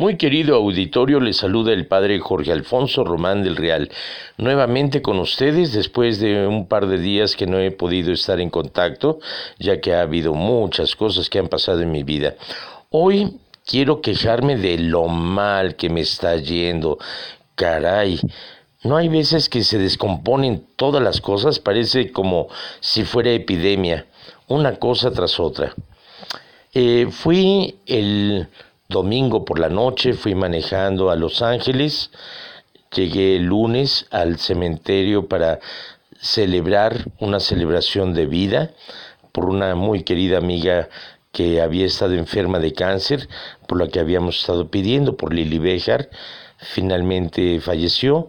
Muy querido auditorio, les saluda el padre Jorge Alfonso Román del Real, nuevamente con ustedes después de un par de días que no he podido estar en contacto, ya que ha habido muchas cosas que han pasado en mi vida. Hoy quiero quejarme de lo mal que me está yendo. Caray, ¿no hay veces que se descomponen todas las cosas? Parece como si fuera epidemia, una cosa tras otra. Fui el domingo por la noche, fui manejando a Los Ángeles, llegué el lunes al cementerio para celebrar una celebración de vida por una muy querida amiga que había estado enferma de cáncer, por la que habíamos estado pidiendo, por Lili Béjar. Finalmente falleció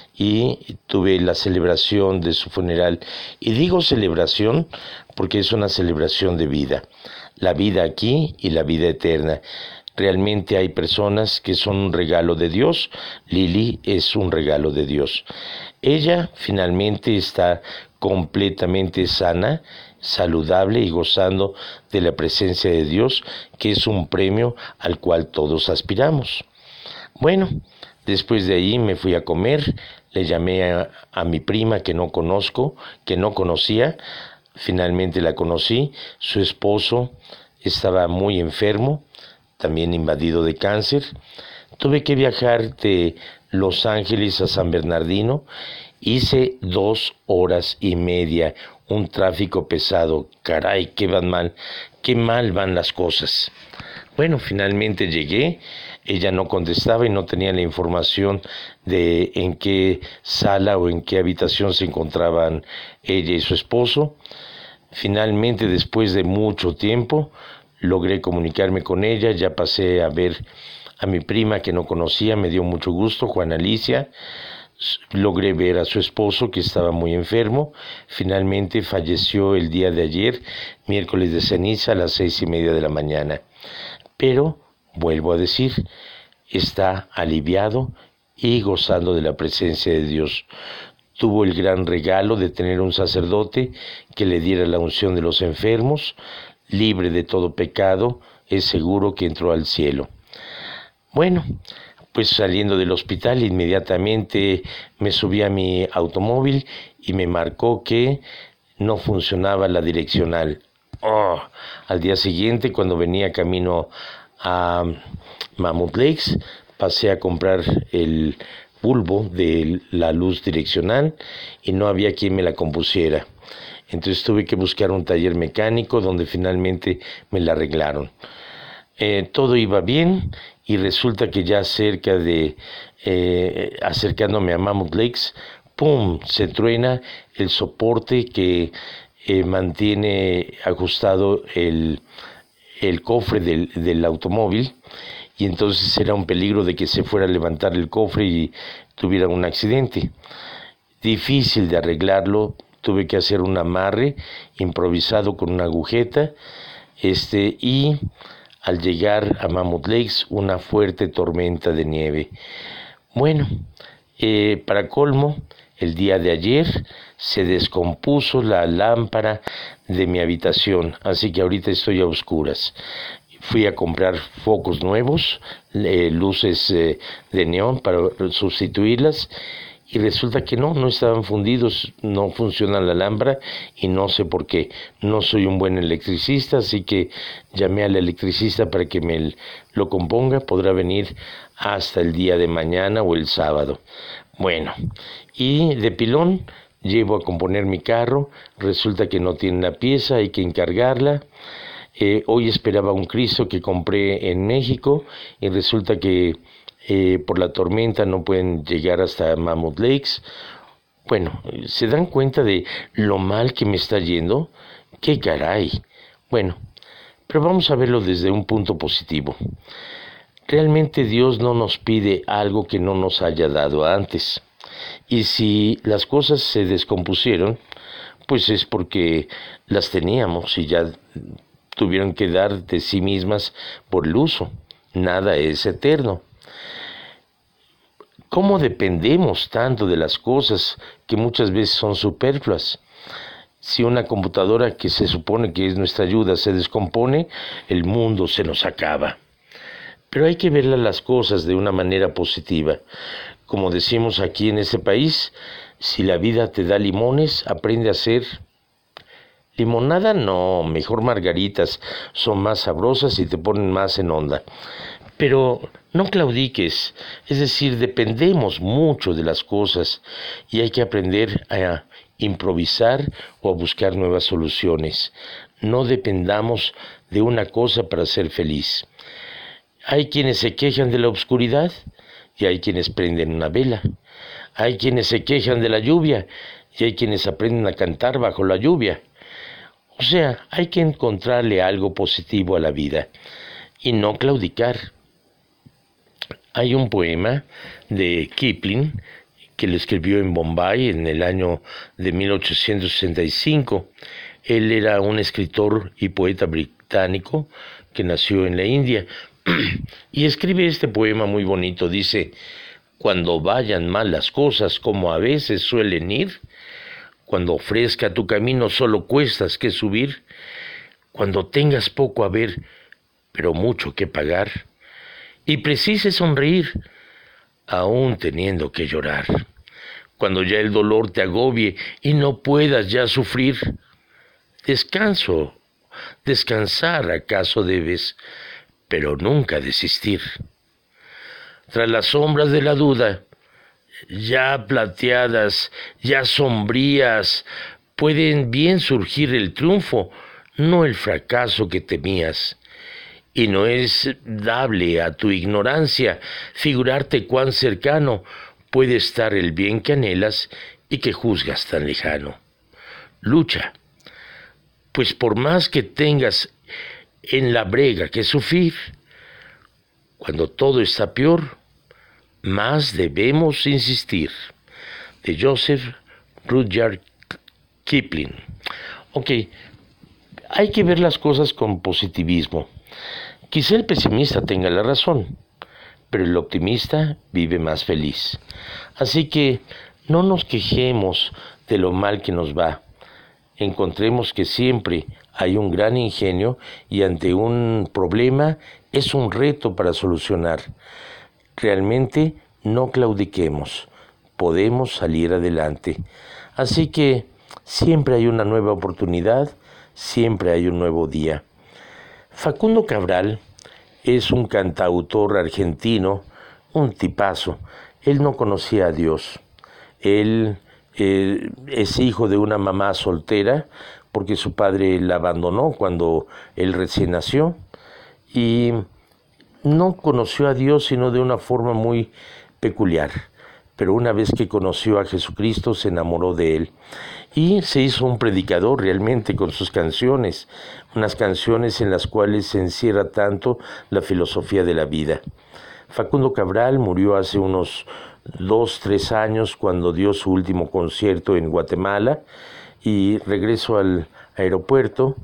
y tuve la celebración de su funeral. Y digo celebración porque es una celebración de vida. La vida aquí y la vida eterna. Realmente hay personas que son un regalo de Dios. Lili es un regalo de Dios. Ella finalmente está completamente sana, saludable y gozando de la presencia de Dios, que es un premio al cual todos aspiramos. Bueno, después de ahí me fui a comer, le llamé a mi prima que no conozco, que no conocía, finalmente la conocí. Su esposo estaba muy enfermo, también invadido de cáncer. Tuve que viajar de Los Ángeles a San Bernardino. Hice 2 horas y media, un tráfico pesado. Caray, qué mal van las cosas. Bueno, finalmente llegué. Ella no contestaba y no tenía la información de en qué sala o en qué habitación se encontraban ella y su esposo. Finalmente, después de mucho tiempo, logré comunicarme con ella. Ya pasé a ver a mi prima que no conocía, me dio mucho gusto, Juana Alicia. Logré ver a su esposo que estaba muy enfermo. Finalmente falleció el día de ayer, miércoles de ceniza, a las 6:30 de la mañana. Pero, vuelvo a decir, está aliviado y gozando de la presencia de Dios. Tuvo el gran regalo de tener un sacerdote que le diera la unción de los enfermos, libre de todo pecado, es seguro que entró al cielo. Bueno, pues saliendo del hospital inmediatamente me subí a mi automóvil y me marcó que no funcionaba la direccional. Al día siguiente, cuando venía camino a Mammoth Lakes, pasé a comprar el bulbo de la luz direccional y no había quien me la compusiera. Entonces tuve que buscar un taller mecánico donde finalmente me la arreglaron. Todo iba bien y resulta que ya cerca de, acercándome a Mammoth Lakes, ¡pum!, se truena el soporte que mantiene ajustado el cofre del automóvil, y entonces era un peligro de que se fuera a levantar el cofre y tuviera un accidente. Difícil de arreglarlo, tuve que hacer un amarre improvisado con una agujeta, y al llegar a Mammoth Lakes, una fuerte tormenta de nieve. Bueno, para colmo, el día de ayer se descompuso la lámpara de mi habitación, así que ahorita estoy a oscuras. Fui a comprar focos nuevos, luces de neón para sustituirlas, y resulta que no estaban fundidos, no funciona la lámpara y no sé por qué. No soy un buen electricista, así que llamé al electricista para que me lo componga. Podrá venir hasta el día de mañana o el sábado. Bueno, y de pilón llevo a componer mi carro. Resulta que no tiene la pieza, hay que encargarla. Hoy esperaba un Cristo que compré en México y resulta que por la tormenta no pueden llegar hasta Mammoth Lakes. Bueno, ¿se dan cuenta de lo mal que me está yendo? ¡Qué caray! Bueno, pero vamos a verlo desde un punto positivo. Realmente Dios no nos pide algo que no nos haya dado antes. Y si las cosas se descompusieron, pues es porque las teníamos y ya tuvieron que dar de sí mismas por el uso. Nada es eterno. ¿Cómo dependemos tanto de las cosas que muchas veces son superfluas? Si una computadora que se supone que es nuestra ayuda se descompone, el mundo se nos acaba. pero hay que ver las cosas de una manera positiva. Como decimos aquí en este país, si la vida te da limones, aprende a hacer limonada. No, mejor margaritas, son más sabrosas y te ponen más en onda. Pero no claudiques, es decir, dependemos mucho de las cosas y hay que aprender a improvisar o a buscar nuevas soluciones. No dependamos de una cosa para ser feliz. Hay quienes se quejan de la oscuridad y hay quienes prenden una vela. Hay quienes se quejan de la lluvia y hay quienes aprenden a cantar bajo la lluvia. O sea, hay que encontrarle algo positivo a la vida y no claudicar. Hay un poema de Kipling que lo escribió en Bombay en el año de 1865. Él era un escritor y poeta británico que nació en la India y escribe este poema muy bonito. Dice: cuando vayan mal las cosas como a veces suelen ir, cuando ofrezca tu camino solo cuestas que subir, cuando tengas poco a ver pero mucho que pagar, y precises sonreír, aún teniendo que llorar. Cuando ya el dolor te agobie y no puedas ya sufrir, descansar acaso debes, pero nunca desistir. Tras las sombras de la duda, ya plateadas, ya sombrías, pueden bien surgir el triunfo, no el fracaso que temías. Y no es dable a tu ignorancia figurarte cuán cercano puede estar el bien que anhelas y que juzgas tan lejano. Lucha, pues por más que tengas en la brega que sufrir, cuando todo está peor, más debemos insistir. De Joseph Rudyard Kipling. Ok, hay que ver las cosas con positivismo. Quizá el pesimista tenga la razón, pero el optimista vive más feliz. Así que no nos quejemos de lo mal que nos va. Encontremos que siempre hay un gran ingenio y ante un problema es un reto para solucionar. Realmente no claudiquemos, podemos salir adelante. Así que siempre hay una nueva oportunidad, siempre hay un nuevo día. Facundo Cabral es un cantautor argentino, un tipazo. Él no conocía a Dios. Él es hijo de una mamá soltera porque su padre la abandonó cuando él recién nació y no conoció a Dios sino de una forma muy peculiar. Pero una vez que conoció a Jesucristo se enamoró de él y se hizo un predicador realmente con sus canciones, unas canciones en las cuales se encierra tanto la filosofía de la vida. Facundo Cabral murió hace unos 2-3 años cuando dio su último concierto en Guatemala y regreso al aeropuerto.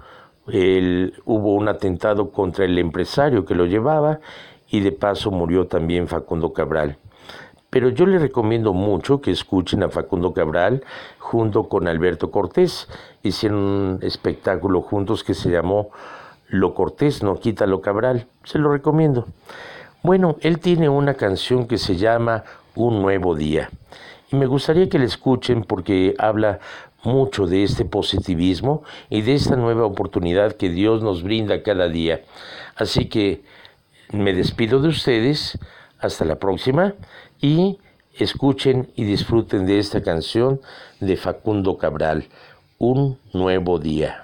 Hubo un atentado contra el empresario que lo llevaba y de paso murió también Facundo Cabral. Pero yo les recomiendo mucho que escuchen a Facundo Cabral junto con Alberto Cortés. Hicieron un espectáculo juntos que se llamó Lo Cortés no quita lo Cabral. Se lo recomiendo. Bueno, él tiene una canción que se llama Un Nuevo Día. Y me gustaría que la escuchen porque habla mucho de este positivismo y de esta nueva oportunidad que Dios nos brinda cada día. Así que me despido de ustedes. Hasta la próxima y escuchen y disfruten de esta canción de Facundo Cabral, Un Nuevo Día.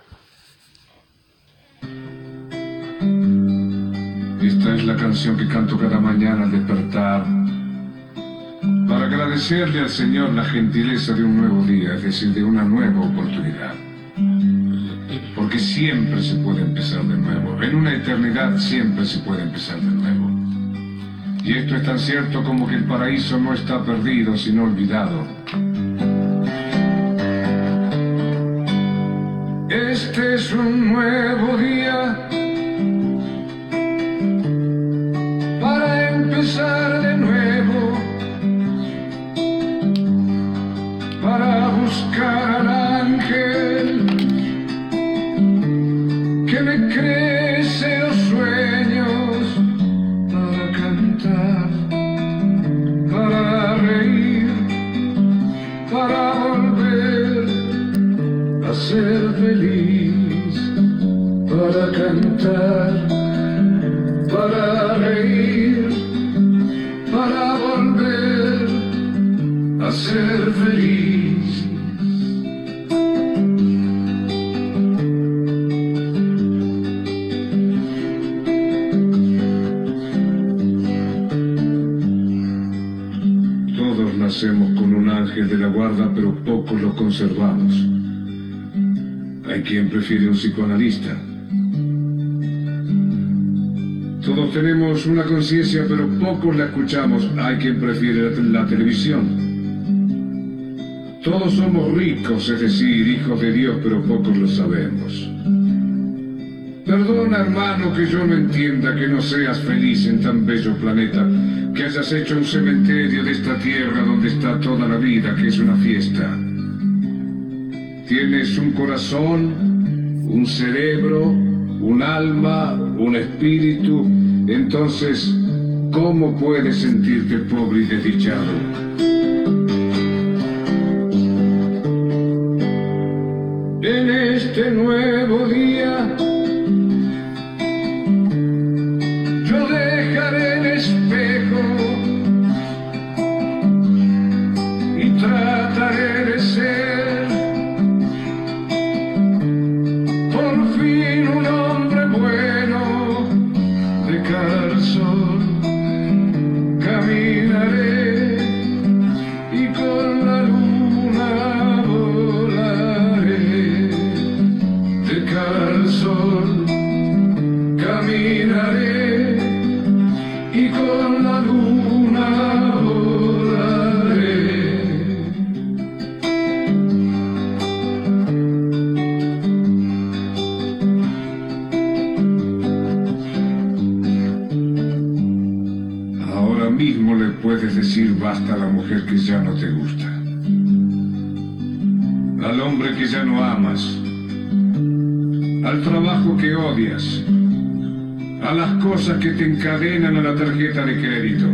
Esta es la canción que canto cada mañana al despertar, para agradecerle al Señor la gentileza de un nuevo día, es decir, de una nueva oportunidad. Porque siempre se puede empezar de nuevo, en una eternidad siempre se puede empezar de nuevo. Y esto es tan cierto como que el paraíso no está perdido, sino olvidado. Este es un nuevo día para empezar de nuevo, para buscar al ángel que me crece los sueños, para cantar, para reír, para volver a ser feliz, para cantar, para reír, para volver a ser feliz. Nacemos con un ángel de la guarda, pero pocos lo conservamos. Hay quien prefiere un psicoanalista. Todos tenemos una conciencia, pero pocos la escuchamos. Hay quien prefiere la televisión. Todos somos ricos, es decir, hijos de Dios, pero pocos lo sabemos. Perdona, hermano, que yo no entienda que no seas feliz en tan bello planeta, que hayas hecho un cementerio de esta tierra donde está toda la vida, que es una fiesta. Tienes un corazón, un cerebro, un alma, un espíritu. Entonces, ¿cómo puedes sentirte pobre y desdichado? En este nuevo día, yo dejaré el espejo y trataré de ser por fin un hombre bueno. De cara al sol caminaré y con la luna volaré. De cara al sol caminaré y con la luna volaré. Ahora mismo le puedes decir basta a la mujer que ya no te gusta, al hombre que ya no amas, al trabajo que odias, a las cosas que te encadenan a la tarjeta de crédito,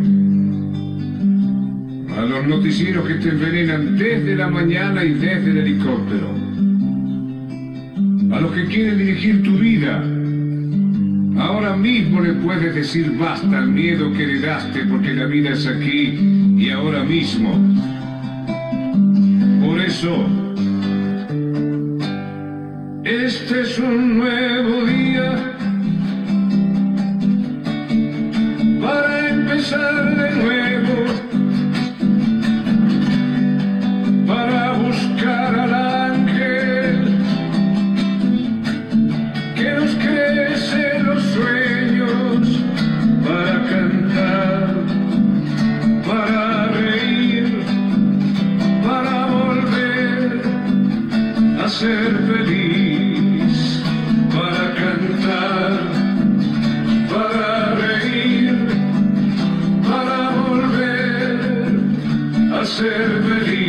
a los noticieros que te envenenan desde la mañana y desde el helicóptero, a los que quieren dirigir tu vida. Ahora mismo le puedes decir basta al miedo que heredaste, porque la vida es aquí y ahora mismo. Por eso, este es un nuevo día para empezar de nuevo, para buscar al ángel que nos crece los sueños, para cantar, para reír, para volver a ser feliz, para cantar, para reír, para volver a ser feliz.